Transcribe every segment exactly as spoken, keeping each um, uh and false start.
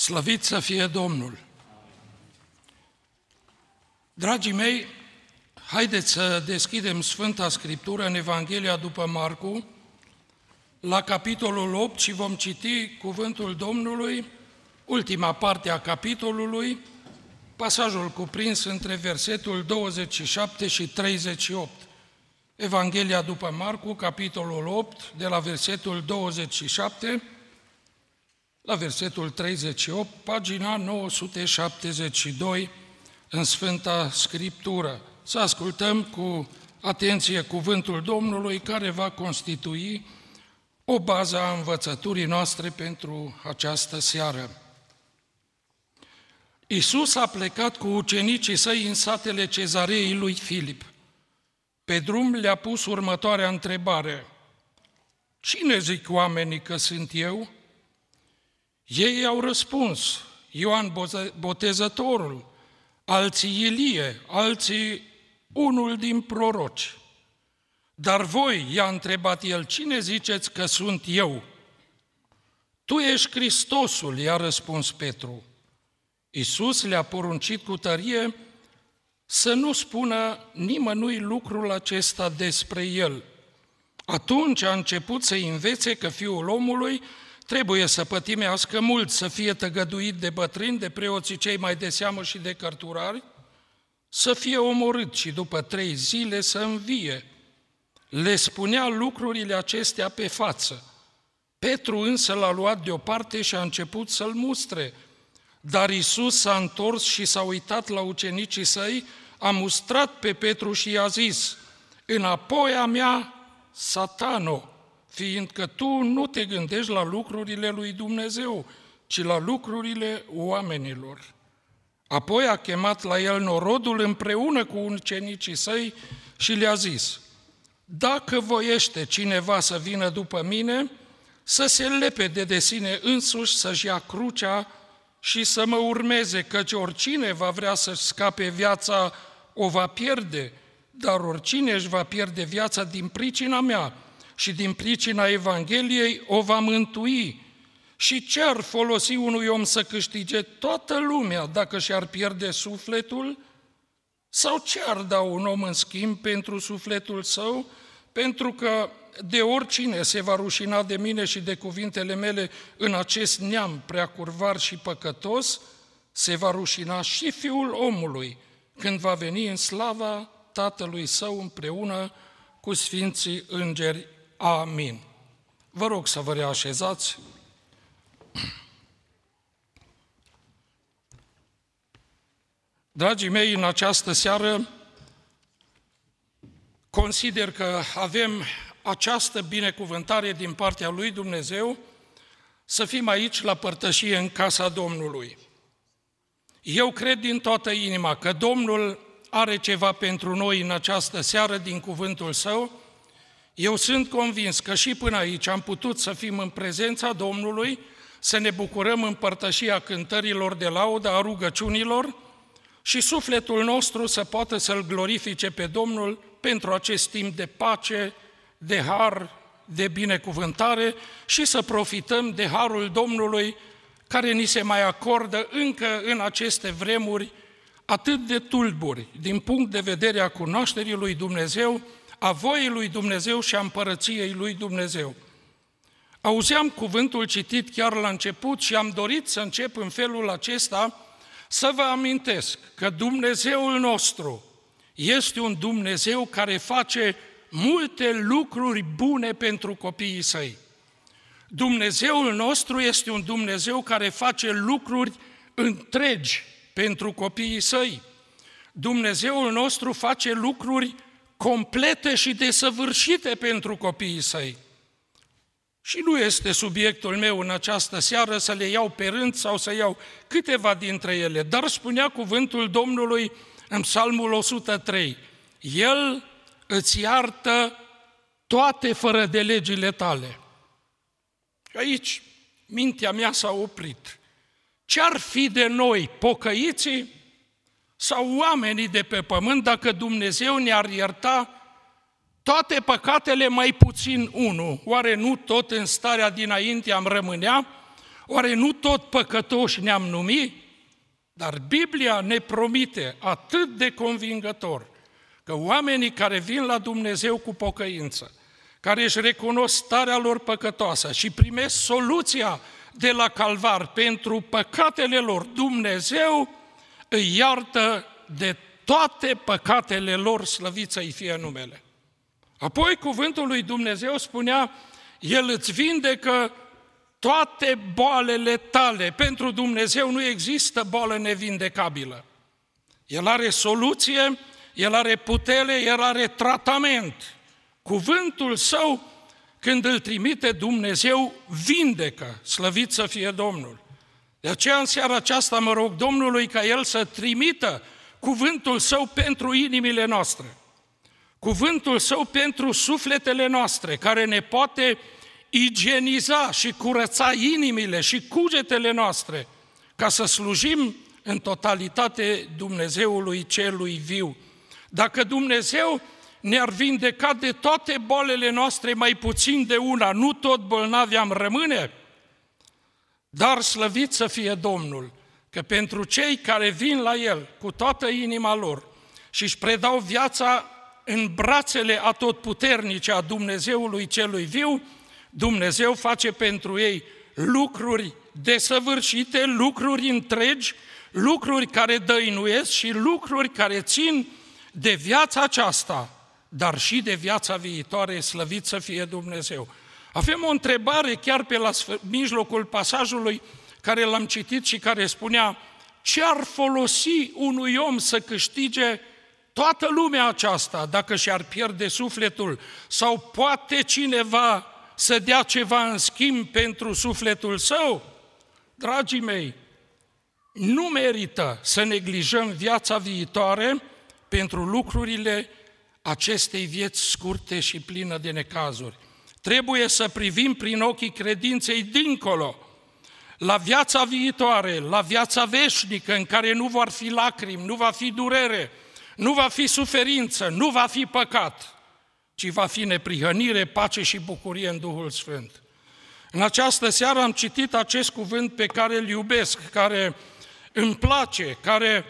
Slăvit să fie Domnul! Dragii mei, haideți să deschidem Sfânta Scriptură în Evanghelia după Marcu, la capitolul opt, și vom citi cuvântul Domnului, ultima parte a capitolului, pasajul cuprins între versetul douăzeci și șapte și treizeci și opt. Evanghelia după Marcu, capitolul opt, de la versetul douăzeci și șapte la versetul treizeci și opt, pagina nouă sute șaptezeci și doi în Sfânta Scriptură. Să ascultăm cu atenție cuvântul Domnului, care va constitui o bază a învățăturii noastre pentru această seară. Iisus a plecat cu ucenicii săi în satele Cezareei lui Filip. Pe drum le-a pus următoarea întrebare: cine zic oamenii că sunt eu? Ei au răspuns: Ioan Botezătorul, alții Ilie, alții unul din proroci. Dar voi, i-a întrebat el, cine ziceți că sunt eu? Tu ești Hristosul, i-a răspuns Petru. Iisus le-a poruncit cu tărie să nu spună nimănui lucrul acesta despre el. Atunci a început să învețe că Fiul omului trebuie să pătimească mult, să fie tăgăduit de bătrâni, de preoții cei mai de seamă și de cărturari, să fie omorât și după trei zile să învie. Le spunea lucrurile acestea pe față. Petru însă l-a luat deoparte și a început să-l mustre. Dar Iisus s-a întors și s-a uitat la ucenicii săi, a mustrat pe Petru și i-a zis: înapoi a mea, Satano, fiindcă tu nu te gândești la lucrurile lui Dumnezeu, ci la lucrurile oamenilor. Apoi a chemat la el norodul împreună cu ucenicii săi și le-a zis: dacă voiește cineva să vină după mine, să se lepede de sine însuși, să-și ia crucea și să mă urmeze, căci oricine va vrea să-și scape viața o va pierde, dar oricine își va pierde viața din pricina mea și din pricina Evangheliei o va mântui. Și ce ar folosi unui om să câștige toată lumea dacă și-ar pierde sufletul? Sau ce ar da un om în schimb pentru sufletul său? Pentru că de oricine se va rușina de mine și de cuvintele mele în acest neam preacurvar și păcătos, se va rușina și Fiul omului când va veni în slava Tatălui Său împreună cu Sfinții Îngeri. Amin. Vă rog să vă reașezați. Dragii mei, în această seară consider că avem această binecuvântare din partea lui Dumnezeu să fim aici la părtășie în casa Domnului. Eu cred din toată inima că Domnul are ceva pentru noi în această seară din cuvântul Său. Eu sunt convins că și până aici am putut să fim în prezența Domnului, să ne bucurăm în părtășia cântărilor de laudă, a rugăciunilor, și sufletul nostru să poată să-L glorifice pe Domnul pentru acest timp de pace, de har, de binecuvântare, și să profităm de harul Domnului care ni se mai acordă încă în aceste vremuri atât de tulburi din punct de vedere a cunoașterii lui Dumnezeu, a voii lui Dumnezeu și a împărăției lui Dumnezeu. Auzeam cuvântul citit chiar la început și am dorit să încep în felul acesta să vă amintesc că Dumnezeul nostru este un Dumnezeu care face multe lucruri bune pentru copiii Săi. Dumnezeul nostru este un Dumnezeu care face lucruri întregi pentru copiii Săi. Dumnezeul nostru face lucruri complete și desăvârșite pentru copiii Săi. Și nu este subiectul meu în această seară să le iau pe rând sau să iau câteva dintre ele, dar spunea cuvântul Domnului în Psalmul o sută trei: El îți iartă toate fără de legile tale. Aici mintea mea s-a oprit. Ce-ar fi de noi, pocăiții sau oamenii de pe pământ, dacă Dumnezeu ne-ar ierta toate păcatele mai puțin unu? Oare nu tot în starea dinainte am rămânea? Oare nu tot păcătoși ne-am numit? Dar Biblia ne promite atât de convingător că oamenii care vin la Dumnezeu cu pocăință, care își recunosc starea lor păcătoasă și primesc soluția de la Calvar pentru păcatele lor, Dumnezeu îi iartă de toate păcatele lor, slăvit să-i fie numele. Apoi cuvântul lui Dumnezeu spunea, El îți vindecă toate boalele tale. Pentru Dumnezeu nu există boală nevindecabilă. El are soluție, El are putere, El are tratament. Cuvântul Său, când îl trimite Dumnezeu, vindecă, slăvit să fie Domnul. De aceea în seara aceasta mă rog Domnului ca El să trimită cuvântul Său pentru inimile noastre, cuvântul Său pentru sufletele noastre, care ne poate igieniza și curăța inimile și cugetele noastre, ca să slujim în totalitate Dumnezeului celui viu. Dacă Dumnezeu ne-ar vindeca de toate bolele noastre, mai puțin de una, nu tot bolnavi am rămâne? Dar slăvit să fie Domnul, că pentru cei care vin la El cu toată inima lor și își predau viața în brațele atotputernice a Dumnezeului celui viu, Dumnezeu face pentru ei lucruri desăvârșite, lucruri întregi, lucruri care dăinuiesc și lucruri care țin de viața aceasta, dar și de viața viitoare, slăvit să fie Dumnezeu. Avem o întrebare chiar pe la mijlocul pasajului care l-am citit și care spunea: ce ar folosi unui om să câștige toată lumea aceasta dacă și-ar pierde sufletul? Sau poate cineva să dea ceva în schimb pentru sufletul său? Dragii mei, nu merită să neglijăm viața viitoare pentru lucrurile acestei vieți scurte și plină de necazuri. Trebuie să privim prin ochii credinței dincolo, la viața viitoare, la viața veșnică, în care nu vor fi lacrimi, nu va fi durere, nu va fi suferință, nu va fi păcat, ci va fi neprihănire, pace și bucurie în Duhul Sfânt. În această seară am citit acest cuvânt pe care îl iubesc, care îmi place, care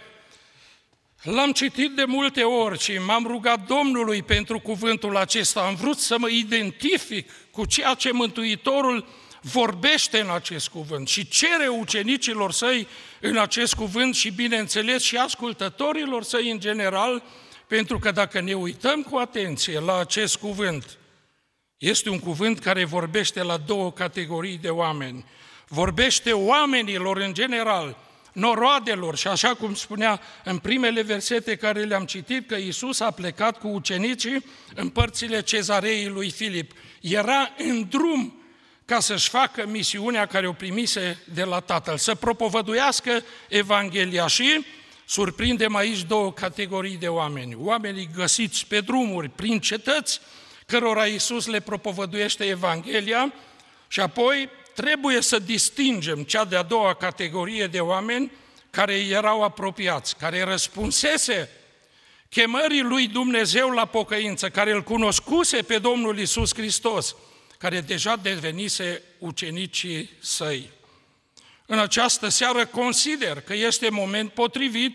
l-am citit de multe ori și m-am rugat Domnului pentru cuvântul acesta. Am vrut să mă identific cu ceea ce Mântuitorul vorbește în acest cuvânt și cere ucenicilor săi în acest cuvânt și, bineînțeles, și ascultătorilor săi în general, pentru că dacă ne uităm cu atenție la acest cuvânt, este un cuvânt care vorbește la două categorii de oameni. Vorbește oamenilor în general, noroadelor, și așa cum spunea în primele versete care le-am citit, că Iisus a plecat cu ucenicii în părțile Cezareei lui Filip. Era în drum ca să-și facă misiunea care o primise de la Tatăl, să propovăduiască Evanghelia. Și surprindem aici două categorii de oameni. Oamenii găsiți pe drumuri, prin cetăți, cărora Iisus le propovăduiește Evanghelia, și apoi trebuie să distingem cea de-a doua categorie de oameni care erau apropiați, care răspunsese chemării lui Dumnezeu la pocăință, care îl cunoscuse pe Domnul Iisus Hristos, care deja devenise ucenicii săi. În această seară consider că este moment potrivit,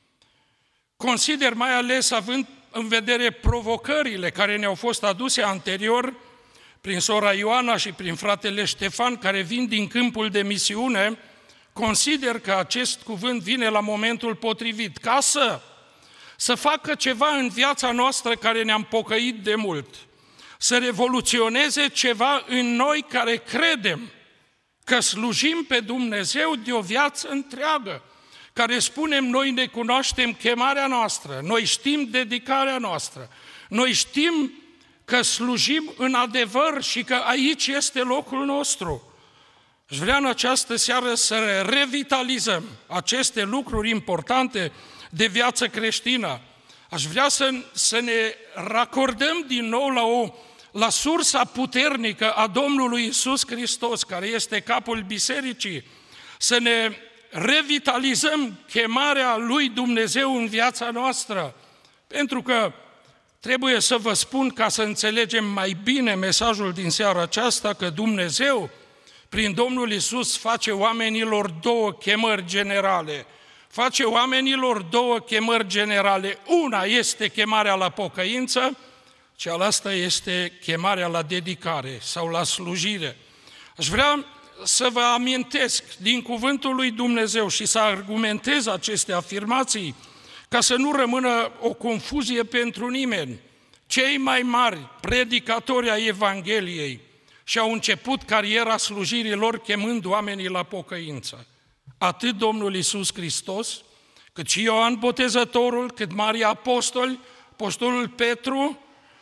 consider mai ales având în vedere provocările care ne-au fost aduse anterior prin sora Ioana și prin fratele Ștefan, care vin din câmpul de misiune, consider că acest cuvânt vine la momentul potrivit, ca să, să facă ceva în viața noastră care ne-am pocăit de mult, să revoluționeze ceva în noi care credem că slujim pe Dumnezeu de o viață întreagă, care spunem noi ne cunoaștem chemarea noastră, noi știm dedicarea noastră, noi știm că slujim în adevăr și că aici este locul nostru. Aș vrea în această seară să revitalizăm aceste lucruri importante de viață creștină. Aș vrea să, să ne racordăm din nou la, o, la sursa puternică a Domnului Iisus Hristos, care este capul bisericii, să ne revitalizăm chemarea lui Dumnezeu în viața noastră, pentru că trebuie să vă spun, ca să înțelegem mai bine mesajul din seara aceasta, că Dumnezeu, prin Domnul Iisus face oamenilor două chemări generale. Face oamenilor două chemări generale. Una este chemarea la pocăință, cealaltă este chemarea la dedicare sau la slujire. Aș vrea să vă amintesc din cuvântul lui Dumnezeu și să argumentez aceste afirmații ca să nu rămână o confuzie pentru nimeni. Cei mai mari predicatori ai Evangheliei și-au început cariera slujirii lor chemând oamenii la pocăință. Atât Domnul Iisus Hristos, cât și Ioan Botezătorul, cât Marii Apostoli, Apostolul Petru,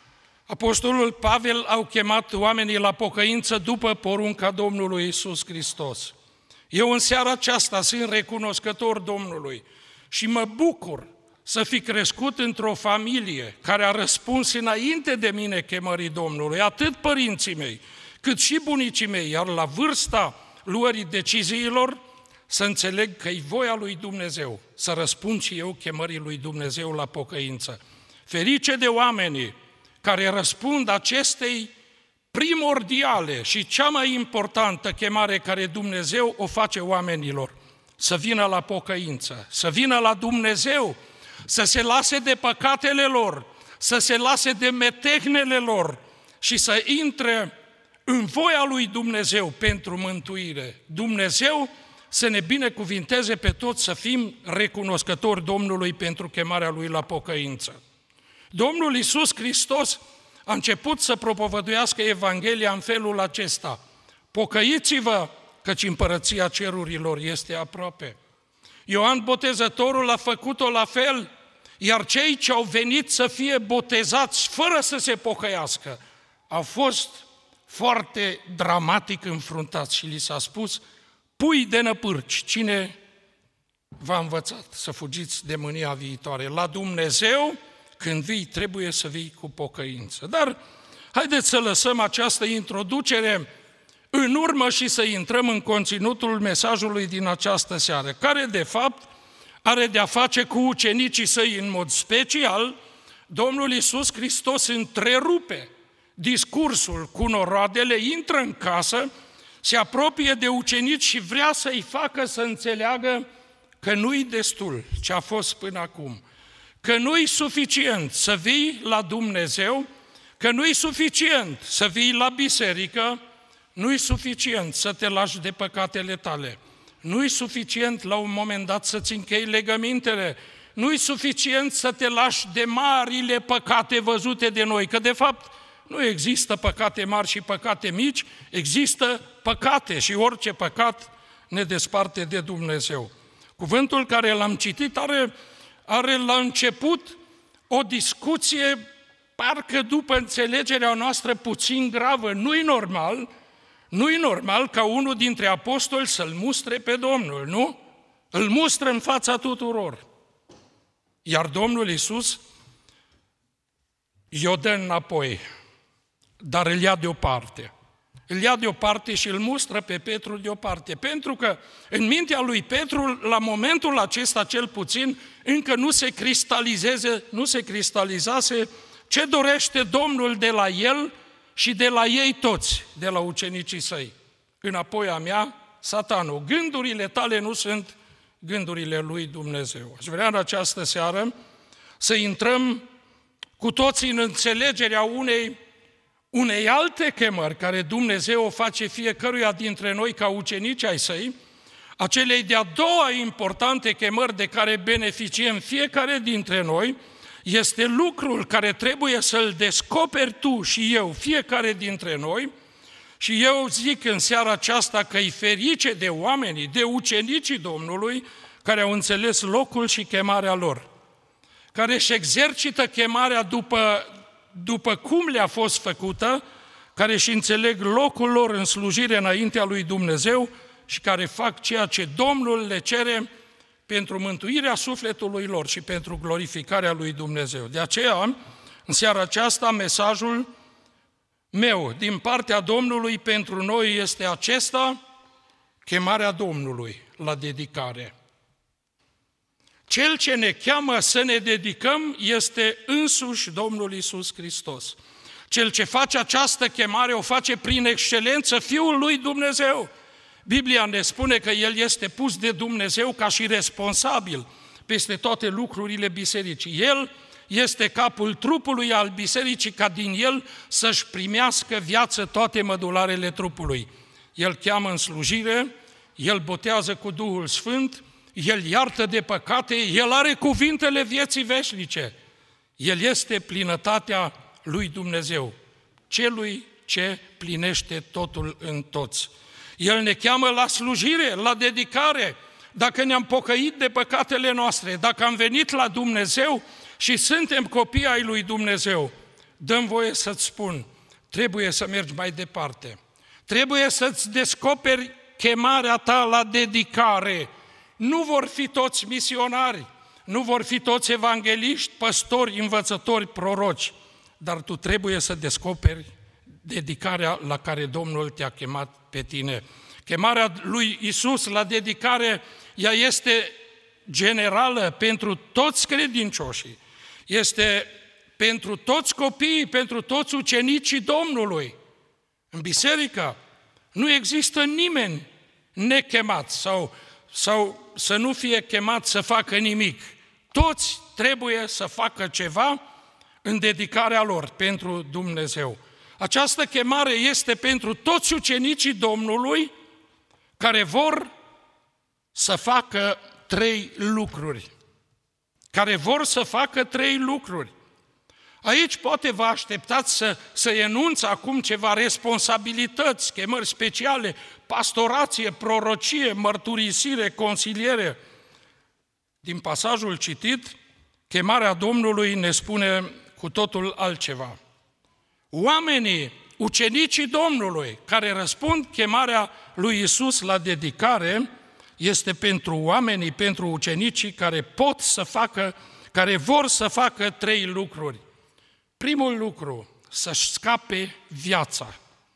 Apostolul Pavel au chemat oamenii la pocăință după porunca Domnului Iisus Hristos. Eu în seara aceasta sunt recunoscător Domnului și mă bucur să fi crescut într-o familie care a răspuns înainte de mine chemării Domnului, atât părinții mei, cât și bunicii mei, iar la vârsta luării deciziilor, să înțeleg că e voia lui Dumnezeu, să răspund și eu chemării lui Dumnezeu la pocăință. Ferice de oamenii care răspund acestei primordiale și cea mai importantă chemare care Dumnezeu o face oamenilor, să vină la pocăință, să vină la Dumnezeu, să se lase de păcatele lor, să se lase de metehnele lor și să intre în voia lui Dumnezeu pentru mântuire. Dumnezeu să ne binecuvinteze pe toți să fim recunoscători Domnului pentru chemarea Lui la pocăință. Domnul Iisus Hristos a început să propovăduiască Evanghelia în felul acesta: pocăiți-vă, căci împărăția cerurilor este aproape. Ioan Botezătorul a făcut-o la fel, iar cei ce au venit să fie botezați fără să se pocăiască au fost foarte dramatic înfruntați și li s-a spus: pui de năpârci, cine v-a învățat să fugiți de mânia viitoare? La Dumnezeu, când vii, trebuie să vii cu pocăință. Dar haideți să lăsăm această introducere în urmă și să intrăm în conținutul mesajului din această seară, care de fapt are de-a face cu ucenicii săi în mod special. Domnul Iisus Hristos întrerupe discursul cu noroadele, intră în casă, se apropie de ucenici și vrea să-i facă să înțeleagă că nu-i destul ce a fost până acum, că nu-i suficient să vii la Dumnezeu, că nu-i suficient să vii la biserică, nu-i suficient să te lași de păcatele tale, nu-i suficient la un moment dat să-ți închei legămintele, nu-i suficient să te lași de marile păcate văzute de noi, că de fapt nu există păcate mari și păcate mici, există păcate și orice păcat ne desparte de Dumnezeu. Cuvântul care l-am citit are, are la început o discuție, parcă după înțelegerea noastră puțin gravă. Nu-i normal, nu-i normal ca unul dintre apostoli să-L mustre pe Domnul, nu? Îl mustră în fața tuturor. Iar Domnul Iisus i-o dă înapoi, dar îl ia deoparte. Îl ia deoparte și îl mustră pe Petru deoparte, pentru că în mintea lui Petru, la momentul acesta cel puțin, încă nu se cristalizeze, nu se cristalizase ce dorește Domnul de la el și de la ei toți, de la ucenicii săi. Înapoi a mea, Satanul, gândurile tale nu sunt gândurile lui Dumnezeu. Aș vrea în această seară să intrăm cu toții în înțelegerea unei unei alte chemări care Dumnezeu o face fiecăruia dintre noi ca ucenici ai săi, acelei de-a doua importante chemări de care beneficiem fiecare dintre noi, este lucrul care trebuie să-l descoperi tu și eu, fiecare dintre noi, și eu zic în seara aceasta că-i ferice de oamenii, de ucenicii Domnului, care au înțeles locul și chemarea lor, care își exercită chemarea după după cum le-a fost făcută, care își înțeleg locul lor în slujire înaintea lui Dumnezeu și care fac ceea ce Domnul le cere pentru mântuirea sufletului lor și pentru glorificarea lui Dumnezeu. De aceea, în seara aceasta, mesajul meu din partea Domnului pentru noi este acesta: chemarea Domnului la dedicare. Cel ce ne cheamă să ne dedicăm este însuși Domnul Iisus Hristos. Cel ce face această chemare o face prin excelență Fiul lui Dumnezeu, Biblia ne spune că El este pus de Dumnezeu ca și responsabil peste toate lucrurile bisericii. El este capul trupului al bisericii, ca din El să-și primească viață toate mădularele trupului. El cheamă în slujire, El botează cu Duhul Sfânt, El iartă de păcate, El are cuvintele vieții veșnice. El este plinătatea lui Dumnezeu, celui ce plinește totul în toți. El ne cheamă la slujire, la dedicare. Dacă ne-am pocăit de păcatele noastre, dacă am venit la Dumnezeu și suntem copii ai lui Dumnezeu, dă-mi voie să-ți spun, trebuie să mergi mai departe. Trebuie să-ți descoperi chemarea ta la dedicare. Nu vor fi toți misionari, nu vor fi toți evangeliști, păstori, învățători, proroci, dar tu trebuie să descoperi dedicarea la care Domnul te-a chemat pe tine. Chemarea lui Iisus la dedicare, ea este generală pentru toți credincioșii, este pentru toți copiii, pentru toți ucenicii Domnului. În biserică nu există nimeni nechemat sau, sau să nu fie chemat să facă nimic. Toți trebuie să facă ceva în dedicarea lor pentru Dumnezeu. Această chemare este pentru toți ucenicii Domnului care vor să facă trei lucruri. Care vor să facă trei lucruri. Aici poate vă așteptați să, să enunț acum ceva responsabilități, chemări speciale, pastorație, prorocie, mărturisire, consiliere. Din pasajul citit, chemarea Domnului ne spune cu totul altceva. Oamenii, ucenicii Domnului, care răspund chemarea lui Iisus la dedicare, este pentru oamenii, pentru ucenicii care pot să facă, care vor să facă trei lucruri. Primul lucru, să-și scape viața.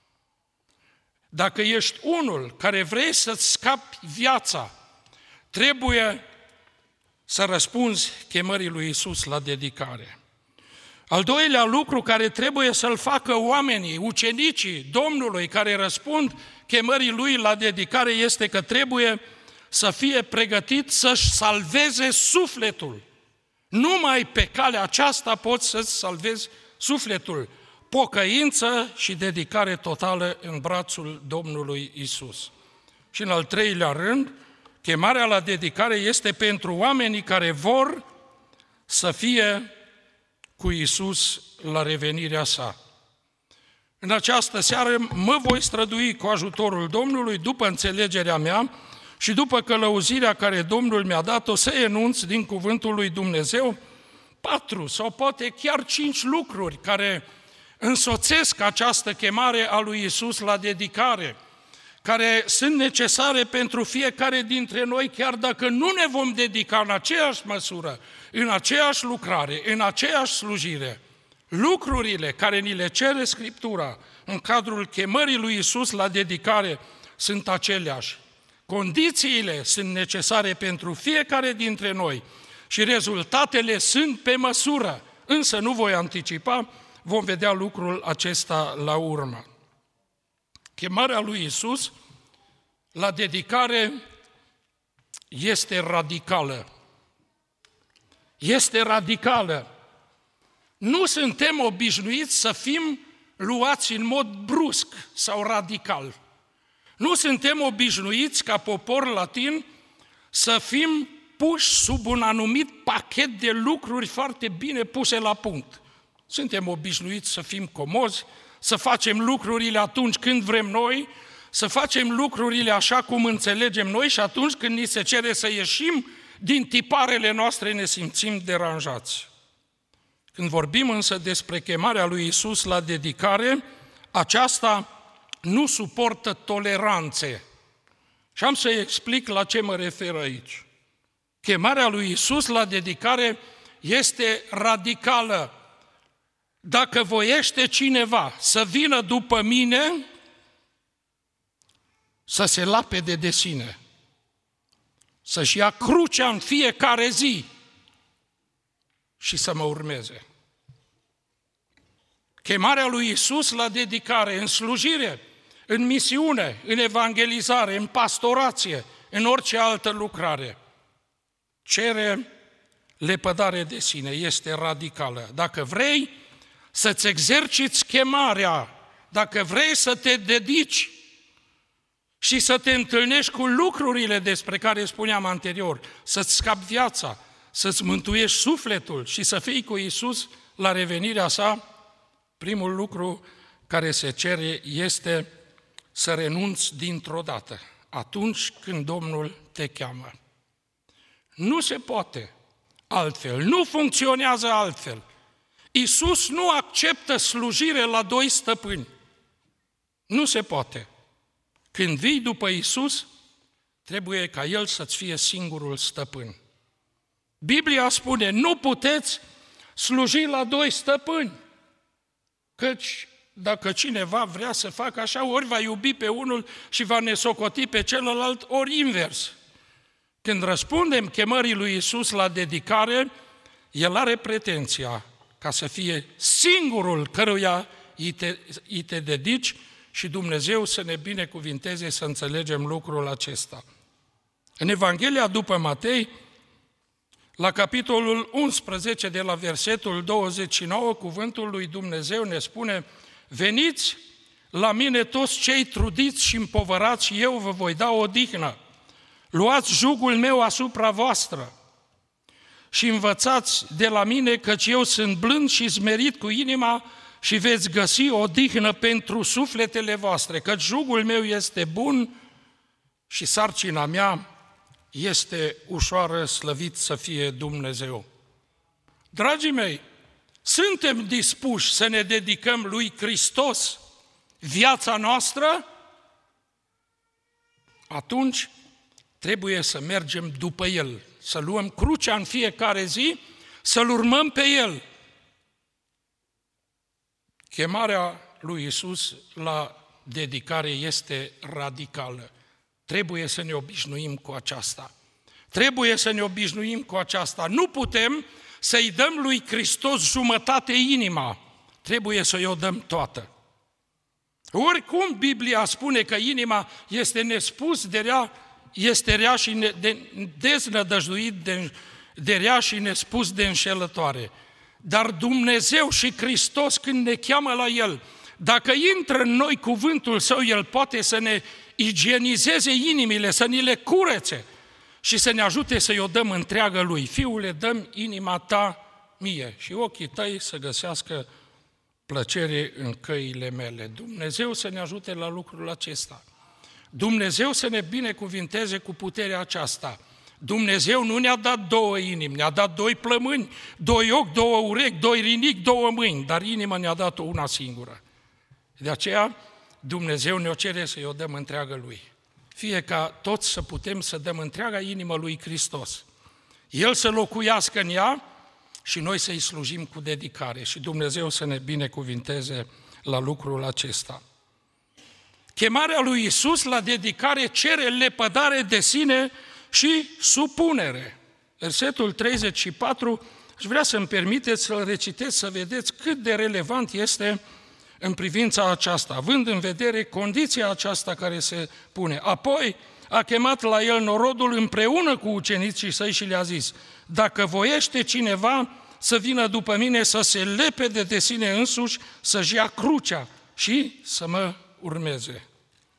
Dacă ești unul care vrei să-ți scapi viața, trebuie să răspunzi chemării lui Iisus la dedicare. Al doilea lucru care trebuie să-l facă oamenii, ucenicii Domnului care răspund chemării lui la dedicare este că trebuie să fie pregătit să-și salveze sufletul. Numai pe calea aceasta poți să-ți salvezi sufletul. Pocăință și dedicare totală în brațul Domnului Iisus. Și în al treilea rând, chemarea la dedicare este pentru oamenii care vor să fie cu Iisus la revenirea sa. În această seară mă voi strădui cu ajutorul Domnului, după înțelegerea mea și după călăuzirea care Domnul mi-a dat-o, să enunț din cuvântul lui Dumnezeu patru sau poate chiar cinci lucruri care însoțesc această chemare a lui Iisus la dedicare, care sunt necesare pentru fiecare dintre noi, chiar dacă nu ne vom dedica în aceeași măsură, în aceeași lucrare, în aceeași slujire. Lucrurile care ni le cere Scriptura în cadrul chemării lui Iisus la dedicare sunt aceleași. Condițiile sunt necesare pentru fiecare dintre noi și rezultatele sunt pe măsură, însă nu voi anticipa, vom vedea lucrul acesta la urmă. Chemarea lui Iisus la dedicare este radicală. Este radicală. Nu suntem obișnuiți să fim luați în mod brusc sau radical. Nu suntem obișnuiți ca popor latin să fim puși sub un anumit pachet de lucruri foarte bine puse la punct. Suntem obișnuiți să fim comozi, să facem lucrurile atunci când vrem noi, să facem lucrurile așa cum înțelegem noi și atunci când ni se cere să ieșim din tiparele noastre ne simțim deranjați. Când vorbim însă despre chemarea lui Iisus la dedicare, aceasta nu suportă toleranțe. Și am să-i explic la ce mă refer aici. Chemarea lui Iisus la dedicare este radicală. Dacă voiește cineva să vină după mine, să se lapede de sine, să-și ia crucea în fiecare zi și să mă urmeze. Chemarea lui Iisus la dedicare, în slujire, în misiune, în evangelizare, în pastorație, în orice altă lucrare. Cere lepădare de sine, este radicală. Dacă vrei să-ți exerciți chemarea, dacă vrei să te dedici și să te întâlnești cu lucrurile despre care spuneam anterior, să-ți scapi viața, să-ți mântuiești sufletul și să fii cu Iisus la revenirea sa, primul lucru care se cere este să renunți dintr-o dată, atunci când Domnul te cheamă. Nu se poate altfel, nu funcționează altfel. Iisus nu acceptă slujire la doi stăpâni. Nu se poate. Când vii după Iisus, trebuie ca El să-ți fie singurul stăpân. Biblia spune, nu puteți sluji la doi stăpâni, căci dacă cineva vrea să facă așa, ori va iubi pe unul și va nesocoti pe celălalt, ori invers. Când răspundem chemării lui Iisus la dedicare, El are pretenția ca să fie singurul căruia îi te, îi te dedici și Dumnezeu să ne binecuvinteze să înțelegem lucrul acesta. În Evanghelia după Matei, la capitolul unsprezece, de la versetul douăzeci și nouă, cuvântul lui Dumnezeu ne spune: veniți la mine toți cei trudiți și împovărați și eu vă voi da odihnă. Luați jugul meu asupra voastră și învățați de la mine, căci eu sunt blând și smerit cu inima și veți găsi odihnă pentru sufletele voastre, căci jugul meu este bun și sarcina mea este ușoară, slăvit să fie Dumnezeu. Dragii mei, suntem dispuși să ne dedicăm lui Hristos viața noastră? Atunci trebuie să mergem după El, să luăm crucea în fiecare zi, să-L urmăm pe El. Chemarea lui Iisus la dedicare este radicală. Trebuie să ne obișnuim cu aceasta. Trebuie să ne obișnuim cu aceasta. Nu putem să-i dăm lui Hristos jumătate inima. Trebuie să-i o dăm toată. Oricum Biblia spune că inima este nespus de rea, este rea și ne, de, deznădăjduit de, de rea și nespus de înșelătoare. Dar Dumnezeu și Hristos, când ne cheamă la El, dacă intră în noi cuvântul Său, El poate să ne igienizeze inimile, să ni le curețe și să ne ajute să-i o dăm întreagă Lui. Fiule, dăm inima ta mie și ochii tăi să găsească plăcere în căile mele. Dumnezeu să ne ajute la lucrul acesta. Dumnezeu să ne binecuvinteze cu puterea aceasta. Dumnezeu nu ne-a dat două inimi, ne-a dat doi plămâni, doi ochi, două urechi, doi rinichi, două mâini, dar inima ne-a dat-o una singură. De aceea Dumnezeu ne-o cere să-i o dăm întreagă Lui. Fie ca toți să putem să dăm întreaga inimă lui Hristos. El să locuiască în ea și noi să-i slujim cu dedicare și Dumnezeu să ne binecuvinteze la lucrul acesta. Chemarea lui Iisus la dedicare cere lepădare de sine și supunere. Versetul treizeci și patru, aș vrea să-mi permiteți să-l recitesc, să vedeți cât de relevant este în privința aceasta, având în vedere condiția aceasta care se pune. Apoi a chemat la el norodul împreună cu ucenicii săi și le-a zis: dacă voiește cineva să vină după mine, să se lepede de sine însuși, să-și ia crucea și să mă urmeze.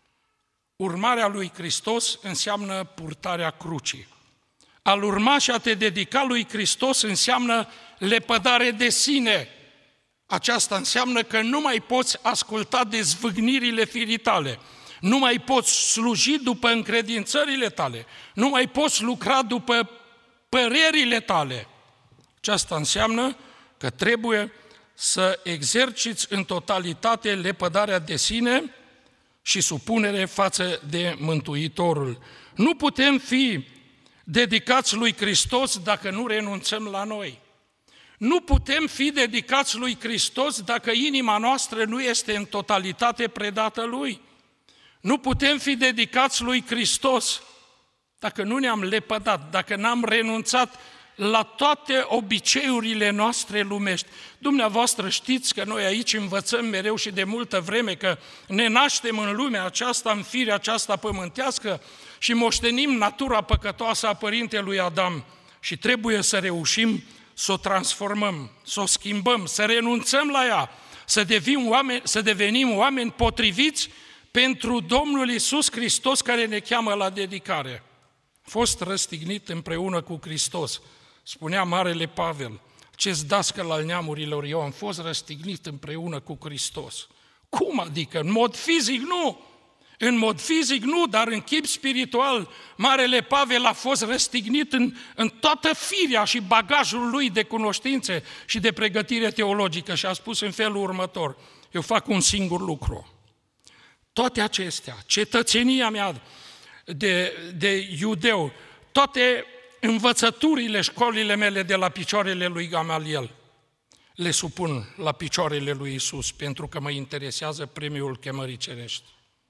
Urmarea lui Hristos înseamnă purtarea crucii. A-L urma și a te dedica lui Hristos înseamnă lepădare de sine. Aceasta înseamnă că nu mai poți asculta de zvâgnirile firii tale, nu mai poți sluji după încredințările tale, nu mai poți lucra după părerile tale. Aceasta înseamnă că trebuie să exerciți în totalitate lepădarea de sine și supunere față de Mântuitorul. Nu putem fi dedicați lui Hristos dacă nu renunțăm la noi. Nu putem fi dedicați lui Hristos dacă inima noastră nu este în totalitate predată Lui. Nu putem fi dedicați lui Hristos dacă nu ne-am lepădat, dacă n-am renunțat la toate obiceiurile noastre lumești. Dumneavoastră știți că noi aici învățăm mereu și de multă vreme că ne naștem în lumea aceasta, în firea aceasta pământească și moștenim natura păcătoasă a părintelui Adam și trebuie să reușim să o transformăm, să o schimbăm, să renunțăm la ea, să devenim oameni, să devenim oameni potriviți pentru Domnul Iisus Hristos care ne cheamă la dedicare. A fost răstignit împreună cu Hristos. Spunea Marele Pavel, acest dascăl al neamurilor, eu am fost răstignit împreună cu Hristos. Cum adică? În mod fizic nu. În mod fizic nu, dar în chip spiritual, Marele Pavel a fost răstignit în, în toată firea și bagajul lui de cunoștințe și de pregătire teologică și a spus în felul următor, eu fac un singur lucru. Toate acestea, cetățenia mea de, de iudeu, toate învățăturile, școlile mele de la picioarele lui Gamaliel, le supun la picioarele lui Iisus, pentru că mă interesează premiul chemării cerești.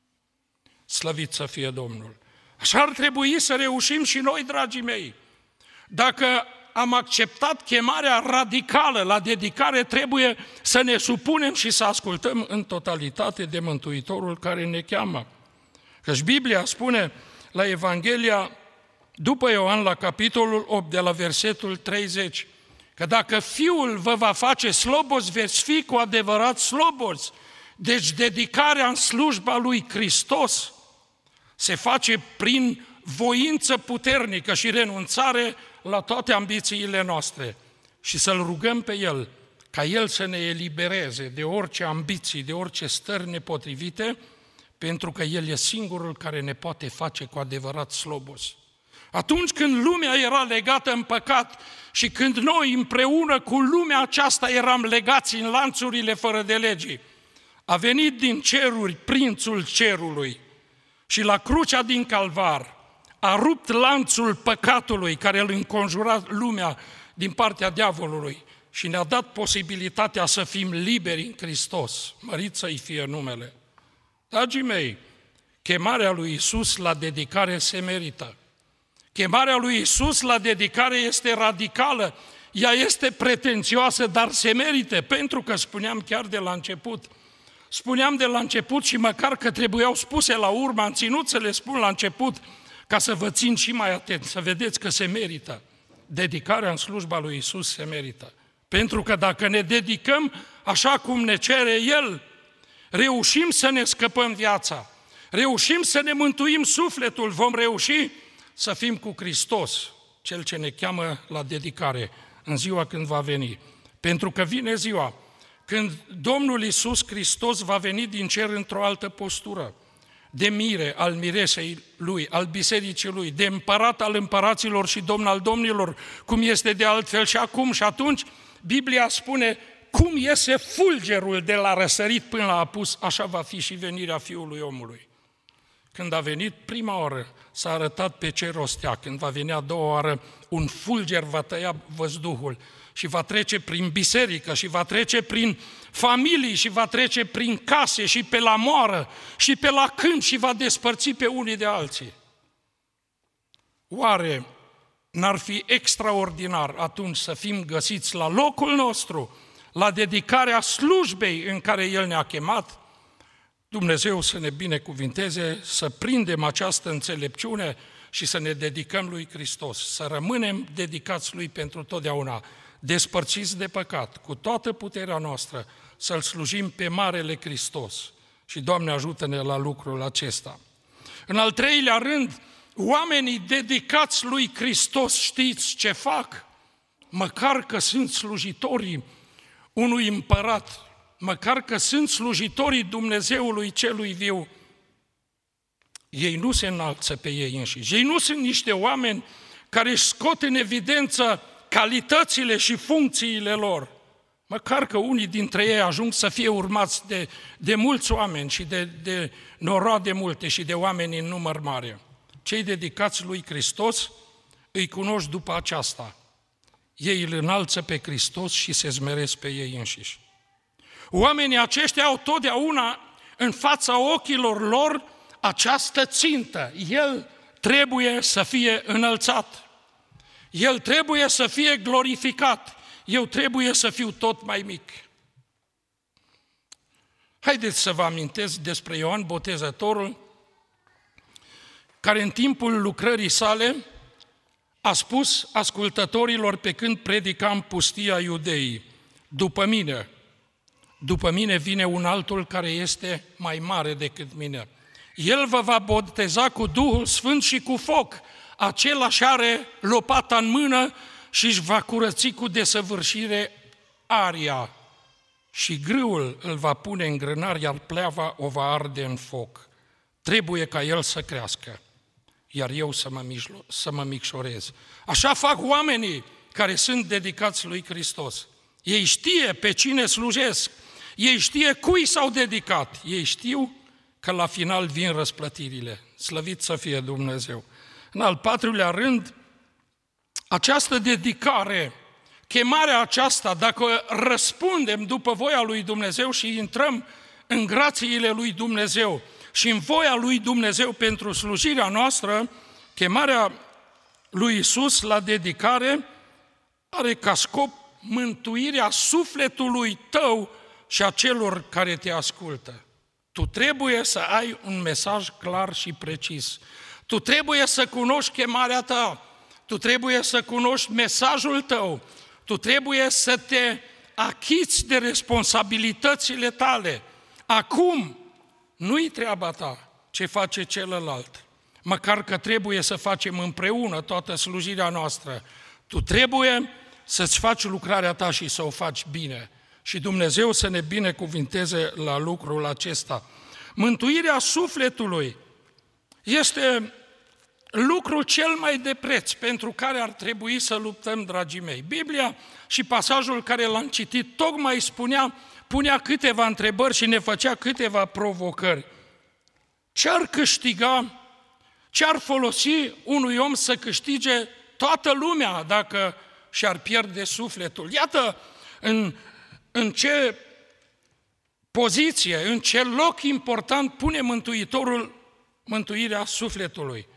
Slăvit să fie Domnul! Așa ar trebui să reușim și noi, dragii mei. Dacă am acceptat chemarea radicală la dedicare, trebuie să ne supunem și să ascultăm în totalitate de Mântuitorul care ne cheamă. Căci Biblia spune la Evanghelia, după Ioan, la capitolul opt, de la versetul treizeci, că dacă Fiul vă va face slobozi, veți fi cu adevărat slobozi. Deci dedicarea în slujba lui Hristos se face prin voință puternică și renunțare la toate ambițiile noastre și să-L rugăm pe El, ca El să ne elibereze de orice ambiții, de orice stări nepotrivite, pentru că El e singurul care ne poate face cu adevărat slobozi. Atunci când lumea era legată în păcat și când noi împreună cu lumea aceasta eram legați în lanțurile fără de legii, a venit din ceruri prințul cerului și la crucea din Calvar a rupt lanțul păcatului care îl înconjura lumea din partea diavolului și ne-a dat posibilitatea să fim liberi în Hristos. Mărit să-i fie numele. Dragii mei, chemarea lui Iisus la dedicare se merită. Chemarea lui Iisus la dedicare este radicală, ea este pretențioasă, dar se merită, pentru că spuneam chiar de la început, spuneam de la început și măcar că trebuiau spuse la urmă, am ținut să le spun la început, ca să vă țin și mai atent, să vedeți că se merită. Dedicarea în slujba lui Iisus se merită. Pentru că dacă ne dedicăm așa cum ne cere El, reușim să ne scăpăm viața, reușim să ne mântuim sufletul, vom reuși să fim cu Hristos, Cel ce ne cheamă la dedicare, în ziua când va veni. Pentru că vine ziua când Domnul Iisus Hristos va veni din cer într-o altă postură, de mire al miresei Lui, al bisericii Lui, de împărat al împăraților și domn al domnilor, cum este de altfel și acum. Și atunci Biblia spune, cum iese fulgerul de la răsărit până la apus, așa va fi și venirea Fiului Omului. Când a venit prima oară, s-a arătat pe cer o stea, când va veni a doua oară, un fulger va tăia văzduhul și va trece prin biserică și va trece prin familii și va trece prin case și pe la moară și pe la câmp și va despărți pe unii de alții. Oare n-ar fi extraordinar atunci să fim găsiți la locul nostru, la dedicarea slujbei în care El ne-a chemat? Dumnezeu să ne binecuvinteze, să prindem această înțelepciune și să ne dedicăm lui Hristos, să rămânem dedicați Lui pentru totdeauna, despărțiți de păcat, cu toată puterea noastră, să-L slujim pe Marele Hristos. Și Doamne ajută-ne la lucrul acesta. În al treilea rând, oamenii dedicați lui Hristos, știți ce fac? Măcar că sunt slujitorii unui împărat, măcar că sunt slujitorii Dumnezeului celui viu, ei nu se înalță pe ei înșiși. Ei nu sunt niște oameni care își scot în evidență calitățile și funcțiile lor. Măcar că unii dintre ei ajung să fie urmați de, de mulți oameni și de, de noroade multe și de oameni în număr mare. Cei dedicați lui Hristos îi cunoști după aceasta. Ei îl înalță pe Hristos și se smeresc pe ei înșiși. Oamenii aceștia au totdeauna în fața ochilor lor această țintă. El trebuie să fie înălțat. El trebuie să fie glorificat, eu trebuie să fiu tot mai mic. Haideți să vă amintesc despre Ioan Botezătorul, care în timpul lucrării sale a spus ascultătorilor pe când predica în pustia Iudeii: după mine, după mine vine un altul care este mai mare decât mine. El vă va boteza cu Duhul Sfânt și cu foc. Același are lopata în mână și își va curăți cu desăvârșire aria. Și grâul îl va pune în grânar, iar pleava o va arde în foc. Trebuie ca el să crească, iar eu să mă, mijlo- să mă micșorez. Așa fac oamenii care sunt dedicați lui Hristos. Ei știe pe cine slujesc, ei știe cui s-au dedicat, ei știu că la final vin răsplătirile. Slăvit să fie Dumnezeu! În al patrulea rând, această dedicare, chemarea aceasta, dacă răspundem după voia lui Dumnezeu și intrăm în grațiile lui Dumnezeu și în voia lui Dumnezeu pentru slujirea noastră, chemarea lui Iisus la dedicare are ca scop mântuirea sufletului tău și a celor care te ascultă. Tu trebuie să ai un mesaj clar și precis. Tu trebuie să cunoști chemarea ta. Tu trebuie să cunoști mesajul tău. Tu trebuie să te achiți de responsabilitățile tale. Acum nu-i treaba ta ce face celălalt. Măcar că trebuie să facem împreună toată slujirea noastră. Tu trebuie să-ți faci lucrarea ta și să o faci bine. Și Dumnezeu să ne binecuvinteze la lucrul acesta. Mântuirea sufletului este lucrul cel mai de preț pentru care ar trebui să luptăm, dragii mei. Biblia și pasajul care l-am citit tocmai spunea, punea câteva întrebări și ne făcea câteva provocări. Ce-ar câștiga, ce-ar folosi unui om să câștige toată lumea dacă și-ar pierde sufletul? Iată în, în ce poziție, în ce loc important pune Mântuitorul mântuirea sufletului.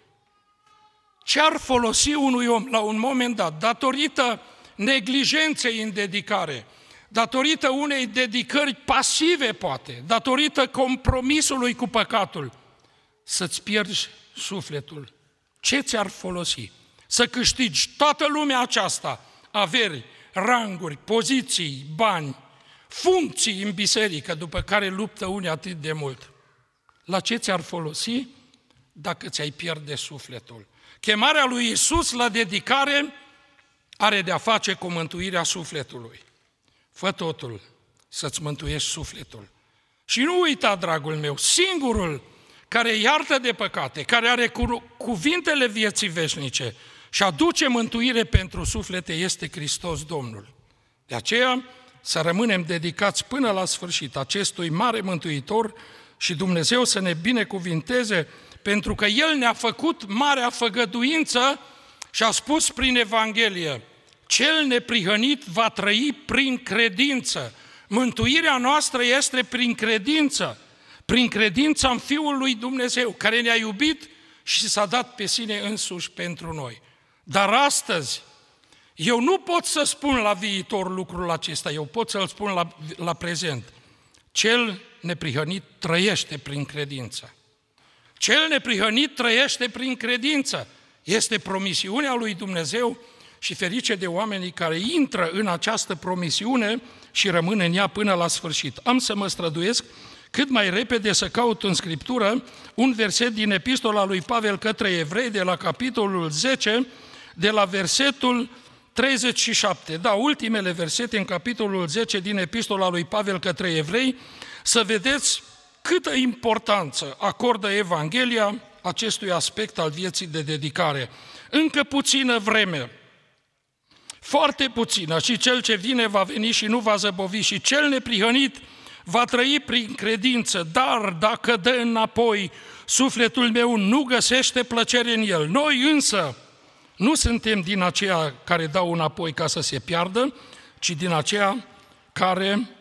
Ce-ar folosi unui om la un moment dat, datorită neglijenței în dedicare, datorită unei dedicări pasive, poate, datorită compromisului cu păcatul, să-ți pierzi sufletul? Ce ți-ar folosi? Să câștigi toată lumea aceasta, averi, ranguri, poziții, bani, funcții în biserică, după care luptă unii atât de mult. La ce ți-ar folosi dacă ți-ai pierde sufletul? Chemarea lui Iisus la dedicare are de-a face cu mântuirea sufletului. Fă totul să-ți mântuiești sufletul. Și nu uita, dragul meu, singurul care iartă de păcate, care are cu cuvintele vieții veșnice și aduce mântuire pentru suflete, este Hristos Domnul. De aceea să rămânem dedicați până la sfârșit acestui mare mântuitor și Dumnezeu să ne binecuvinteze, pentru că El ne-a făcut marea făgăduință și a spus prin Evanghelie: cel neprihănit va trăi prin credință. Mântuirea noastră este prin credință, prin credința în Fiul lui Dumnezeu, care ne-a iubit și s-a dat pe sine însuși pentru noi. Dar astăzi, eu nu pot să spun la viitor lucrul acesta, eu pot să-l spun la, la prezent. Cel neprihănit trăiește prin credință. Cel neprihănit trăiește prin credință. Este promisiunea lui Dumnezeu și ferice de oamenii care intră în această promisiune și rămân în ea până la sfârșit. Am să mă străduiesc cât mai repede să caut în Scriptură un verset din epistola lui Pavel către evrei, de la capitolul zece, de la versetul treizeci și șapte. Da, ultimele versete în capitolul zece din epistola lui Pavel către evrei, să vedeți câtă importanță acordă Evanghelia acestui aspect al vieții de dedicare. Încă puțină vreme, foarte puțină, și cel ce vine va veni și nu va zăbovi, și cel neprihănit va trăi prin credință, dar dacă dă înapoi, sufletul meu nu găsește plăcere în el. Noi însă nu suntem din aceia care dau înapoi ca să se piardă, ci din aceia care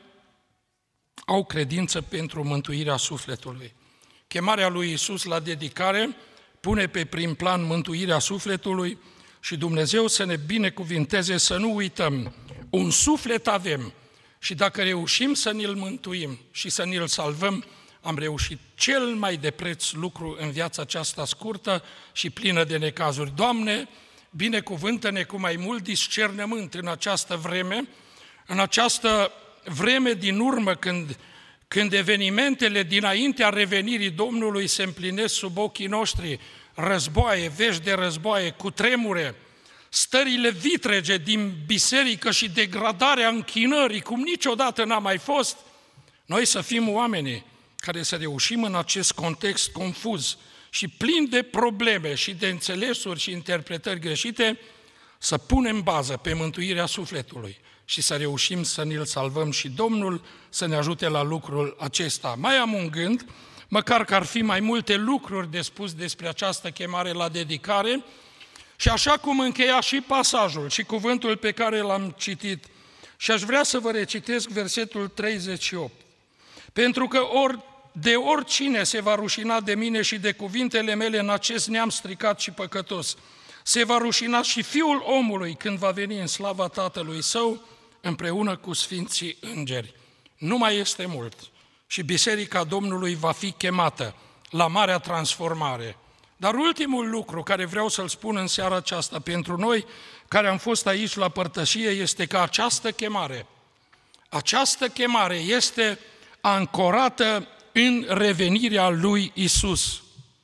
au credință pentru mântuirea sufletului. Chemarea lui Iisus la dedicare pune pe prim plan mântuirea sufletului și Dumnezeu să ne binecuvinteze să nu uităm. Un suflet avem și dacă reușim să ne-l mântuim și să ne-l salvăm, am reușit cel mai de preț lucru în viața aceasta scurtă și plină de necazuri. Doamne, binecuvântă-ne cu mai mult discernământ în această vreme, în această vreme din urmă când, când evenimentele dinaintea revenirii Domnului se împlinesc sub ochii noștri, războaie, vești de războaie, cutremure, stările vitrege din biserică și degradarea închinării, cum niciodată n-a mai fost, noi să fim oamenii care să reușim în acest context confuz și plin de probleme și de înțelesuri și interpretări greșite, să punem bază pe mântuirea sufletului și să reușim să ne-l salvăm și Domnul să ne ajute la lucrul acesta. Mai am un gând, măcar că ar fi mai multe lucruri de spus despre această chemare la dedicare, și așa cum încheia și pasajul și cuvântul pe care l-am citit, și aș vrea să vă recitesc versetul treizeci și opt. Pentru că ori, de oricine se va rușina de mine și de cuvintele mele în acest neam stricat și păcătos, se va rușina și Fiul omului când va veni în slava Tatălui Său împreună cu Sfinții Îngeri. Nu mai este mult și Biserica Domnului va fi chemată la marea transformare. Dar ultimul lucru care vreau să-l spun în seara aceasta pentru noi care am fost aici la părtășie este că această chemare, această chemare este ancorată în revenirea lui Isus.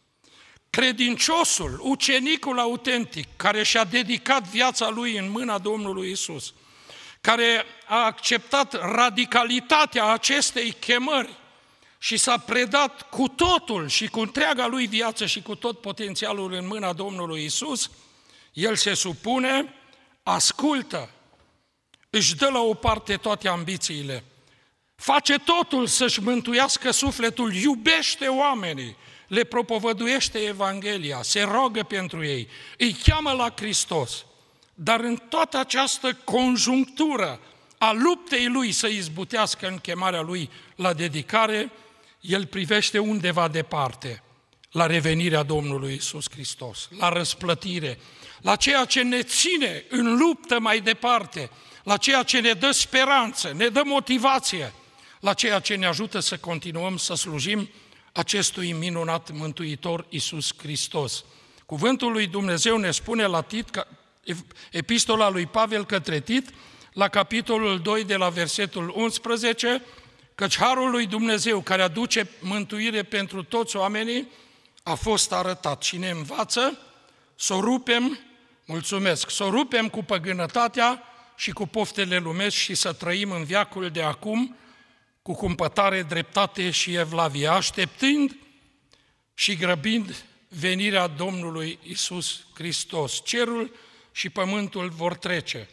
Credinciosul, ucenicul autentic, care și-a dedicat viața lui în mâna Domnului Isus, care a acceptat radicalitatea acestei chemări și s-a predat cu totul și cu întreaga lui viață și cu tot potențialul în mâna Domnului Isus, el se supune, ascultă, își dă la o parte toate ambițiile, face totul să-și mântuiască sufletul, iubește oamenii, le propovăduiește Evanghelia, se roagă pentru ei, îi cheamă la Hristos. Dar în toată această conjunctură a luptei lui să izbutească în chemarea lui la dedicare, el privește undeva departe, la revenirea Domnului Iisus Hristos, la răsplătire, la ceea ce ne ține în luptă mai departe, la ceea ce ne dă speranță, ne dă motivație, la ceea ce ne ajută să continuăm să slujim acestui minunat Mântuitor Iisus Hristos. Cuvântul lui Dumnezeu ne spune la Tit, epistola lui Pavel către Tit, la capitolul doi de la versetul unsprezece, căci harul lui Dumnezeu care aduce mântuire pentru toți oamenii a fost arătat și ne învață să o rupem, mulțumesc, să o rupem cu păgânătatea și cu poftele lumești și să trăim în veacul de acum cu cumpătare, dreptate și evlavie, așteptând și grăbind venirea Domnului Iisus Hristos. Cerul și pământul vor trece.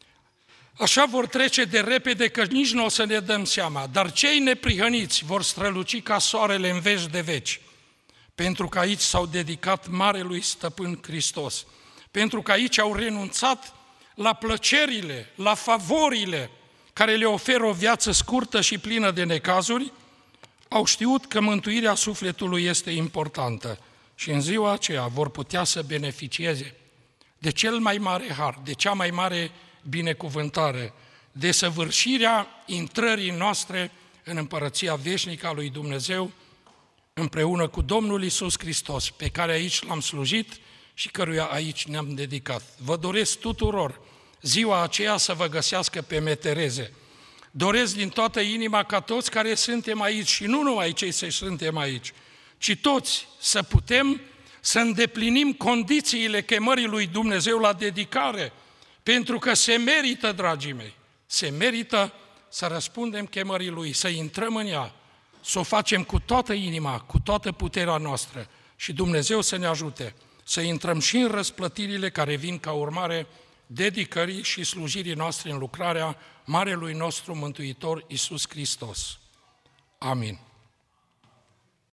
Așa vor trece de repede că nici nu o să ne dăm seama, dar cei neprihăniți vor străluci ca soarele în veci de veci, pentru că aici s-au dedicat Marelui Stăpân Hristos, pentru că aici au renunțat la plăcerile, la favorile care le oferă o viață scurtă și plină de necazuri, au știut că mântuirea sufletului este importantă și în ziua aceea vor putea să beneficieze de cel mai mare har, de cea mai mare binecuvântare, de săvârșirea intrării noastre în împărăția veșnică a lui Dumnezeu, împreună cu Domnul Iisus Hristos, pe care aici l-am slujit și căruia aici ne-am dedicat. Vă doresc tuturor ziua aceea să vă găsească pe metereze. Doresc din toată inima ca toți care suntem aici, și nu numai cei ce suntem aici, ci toți să putem să îndeplinim condițiile chemării lui Dumnezeu la dedicare, pentru că se merită, dragii mei, se merită să răspundem chemării Lui, să intrăm în ea, să o facem cu toată inima, cu toată puterea noastră și Dumnezeu să ne ajute să intrăm și în răsplătirile care vin ca urmare dedicării și slujirii noastre în lucrarea Marelui nostru Mântuitor Iisus Hristos. Amin.